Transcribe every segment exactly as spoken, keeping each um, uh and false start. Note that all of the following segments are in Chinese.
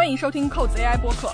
欢迎收听扣子 A I 播客。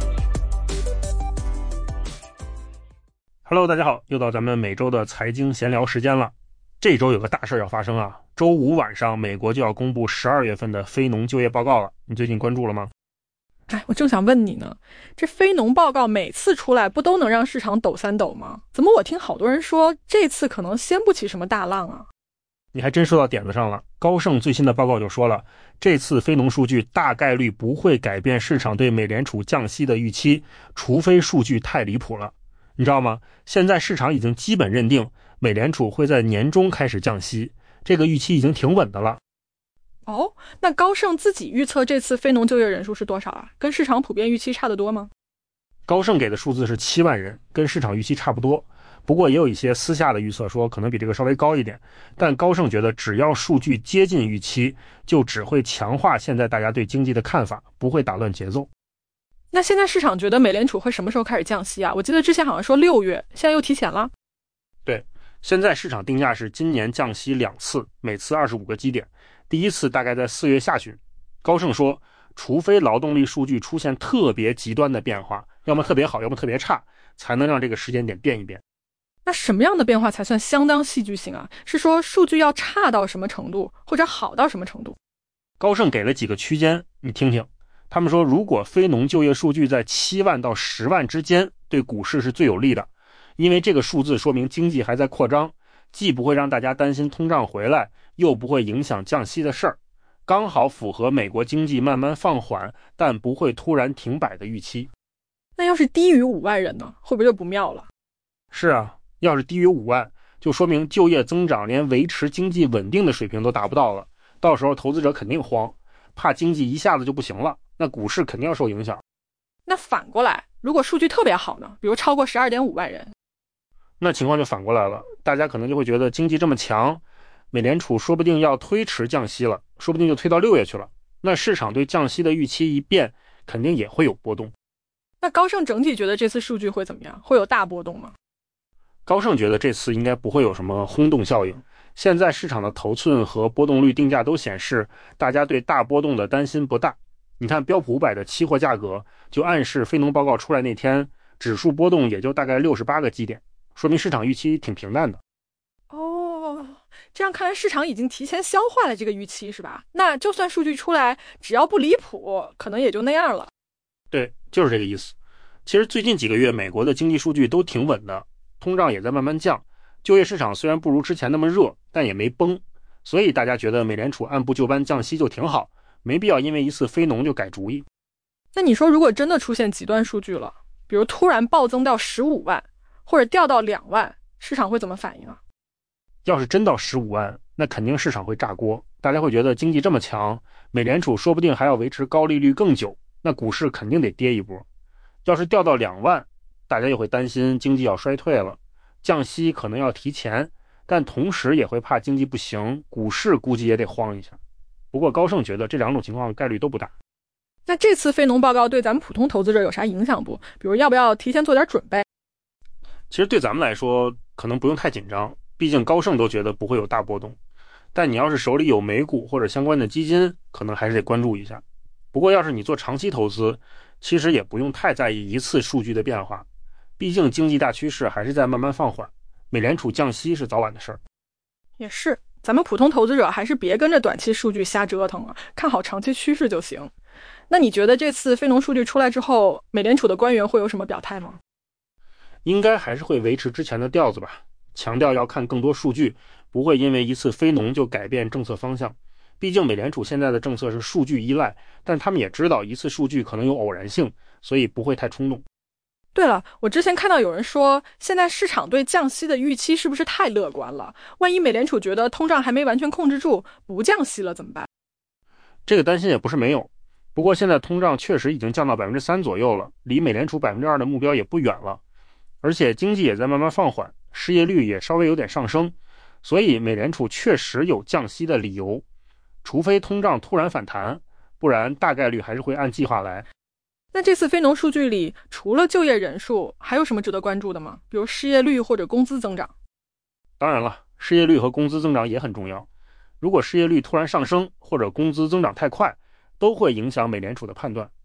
Hello， 大家好，又到咱们每周的财经闲聊时间了。这周有个大事要发生啊，周五晚上美国就要公布十二月份的非农就业报告了，你最近关注了吗？ 哎，我正想问你呢，这非农报告每次出来不都能让市场抖三抖吗？怎么我听好多人说这次可能掀不起什么大浪啊？ 你还真说到点子上了。高盛最新的报告就说了，这次非农数据大概率不会改变市场对美联储降息的预期，除非数据太离谱了。你知道吗？现在市场已经基本认定美联储会在年中开始降息，这个预期已经挺稳的了。 哦，那高盛自己预测这次非农就业人数是多少啊？跟市场普遍预期差得多吗？ 高盛给的数字是七万人，跟市场预期差不多。不过也有一些私下的预测说可能比这个稍微高一点，但高盛觉得只要数据接近预期，就只会强化现在大家对经济的看法，不会打乱节奏。 那现在市场觉得美联储会什么时候开始降息啊？我记得之前好像说六月，现在又提前了。 对，现在市场定价是今年降息两次，每次二十五个基点，第一次大概在四月下旬。高盛说，除非劳动力数据出现特别极端的变化，要么特别好，要么特别差，才能让这个时间点变一变。 那什么样的变化才算相当戏剧性啊？是说数据要差到什么程度，或者好到什么程度？ 高盛给了几个区间，你听听。他们说，如果非农就业数据在七万到十万之间，对股市是最有利的，因为这个数字说明经济还在扩张，既不会让大家担心通胀回来，又不会影响降息的事儿，刚好符合美国经济慢慢放缓但不会突然停摆的预期。 那要是低于五万人呢，会不会就不妙了？ 是啊，要是低于五万，就说明就业增长连维持经济稳定的水平都达不到了，到时候投资者肯定慌，怕经济一下子就不行了，那股市肯定要受影响。 那反过来，如果数据特别好呢，比如超过 十二点五万人， 那情况就反过来了，大家可能就会觉得经济这么强，美联储说不定要推迟降息了，说不定就推到六月去了，那市场对降息的预期一变，肯定也会有波动。 那高盛整体觉得这次数据会怎么样？会有大波动吗？ 高盛觉得这次应该不会有什么轰动效应，现在市场的头寸和波动率定价都显示大家对大波动的担心不大。你看标普五百的期货价格就暗示非农报告出来那天指数波动也就大概六十八个基点，说明市场预期挺平淡的。 哦，这样看来市场已经提前消化了这个预期是吧？那就算数据出来只要不离谱，可能也就那样了。 对，就是这个意思。其实最近几个月美国的经济数据都挺稳的，通胀也在慢慢降，就业市场虽然不如之前那么热，但也没崩，所以大家觉得美联储按部就班降息就挺好，没必要因为一次非农就改主意。 那你说如果真的出现极端数据了，比如突然暴增到十五万或者掉到两万，市场会怎么反应啊？ 要是真到十五万，那肯定市场会炸锅，大家会觉得经济这么强，美联储说不定还要维持高利率更久，那股市肯定得跌一波。要是掉到两万，大家又会担心经济要衰退了，降息可能要提前，但同时也会怕经济不行，股市估计也得慌一下。不过高盛觉得这两种情况概率都不大。 那这次非农报告对咱们普通投资者有啥影响不？比如要不要提前做点准备？ 其实对咱们来说可能不用太紧张，毕竟高盛都觉得不会有大波动，但你要是手里有美股或者相关的基金，可能还是得关注一下。不过要是你做长期投资，其实也不用太在意一次数据的变化，毕竟经济大趋势还是在慢慢放缓，美联储降息是早晚的事儿。 也是，咱们普通投资者还是别跟着短期数据瞎折腾了，看好长期趋势就行。那你觉得这次非农数据出来之后，美联储的官员会有什么表态吗？ 应该还是会维持之前的调子吧，强调要看更多数据，不会因为一次非农就改变政策方向。毕竟美联储现在的政策是数据依赖，但他们也知道一次数据可能有偶然性，所以不会太冲动。 对了，我之前看到有人说，现在市场对降息的预期是不是太乐观了？万一美联储觉得通胀还没完全控制住，不降息了怎么办？ 这个担心也不是没有，不过现在通胀确实已经降到 百分之三 左右了，离美联储 百分之二 的目标也不远了，而且经济也在慢慢放缓，失业率也稍微有点上升，所以美联储确实有降息的理由，除非通胀突然反弹，不然大概率还是会按计划来。 那这次非农数据里，除了就业人数，还有什么值得关注的吗？比如失业率或者工资增长？ 当然了，失业率和工资增长也很重要。如果失业率突然上升，或者工资增长太快，都会影响美联储的判断。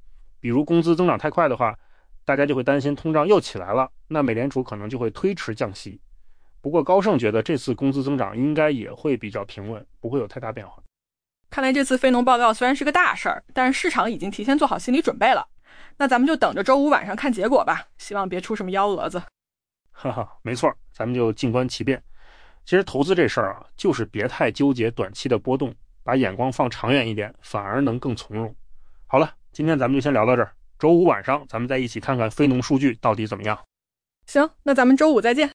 比如工资增长太快的话，大家就会担心通胀又起来了，那美联储可能就会推迟降息。不过高盛觉得这次工资增长应该也会比较平稳，不会有太大变化。 看来这次非农报告虽然是个大事儿，但是市场已经提前做好心理准备了。那咱们就等着周五晚上看结果吧，希望别出什么幺蛾子。 哈哈，没错，咱们就静观其变。其实投资这事儿啊，就是别太纠结短期的波动，把眼光放长远一点，反而能更从容。好了，今天咱们就先聊到这儿，周五晚上咱们再一起看看非农数据到底怎么样。 行，那咱们周五再见。